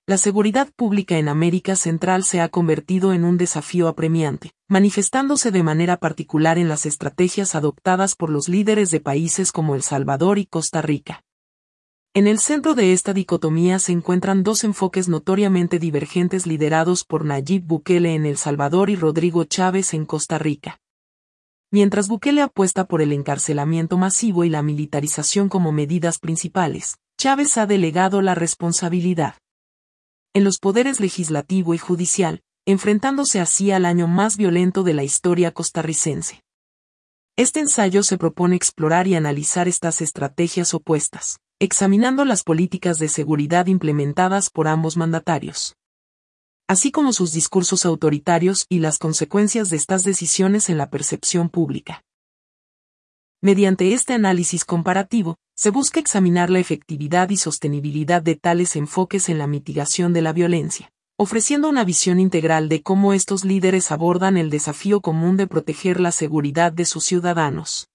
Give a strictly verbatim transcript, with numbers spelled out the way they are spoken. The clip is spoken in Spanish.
La seguridad pública en América Central se ha convertido en un desafío apremiante, manifestándose de manera particular en las estrategias adoptadas por los líderes de países como El Salvador y Costa Rica. En el centro de esta dicotomía se encuentran dos enfoques notoriamente divergentes liderados por Nayib Bukele en El Salvador y Rodrigo Chávez en Costa Rica. Mientras Bukele apuesta por el encarcelamiento masivo y la militarización como medidas principales, Chávez ha delegado la responsabilidad en los poderes legislativo y judicial, enfrentándose así al año más violento de la historia costarricense. Este ensayo se propone explorar y analizar estas estrategias opuestas, examinando las políticas de seguridad implementadas por ambos mandatarios, así como sus discursos autoritarios y las consecuencias de estas decisiones en la percepción pública. Mediante este análisis comparativo, se busca examinar la efectividad y sostenibilidad de tales enfoques en la mitigación de la violencia, ofreciendo una visión integral de cómo estos líderes abordan el desafío común de proteger la seguridad de sus ciudadanos.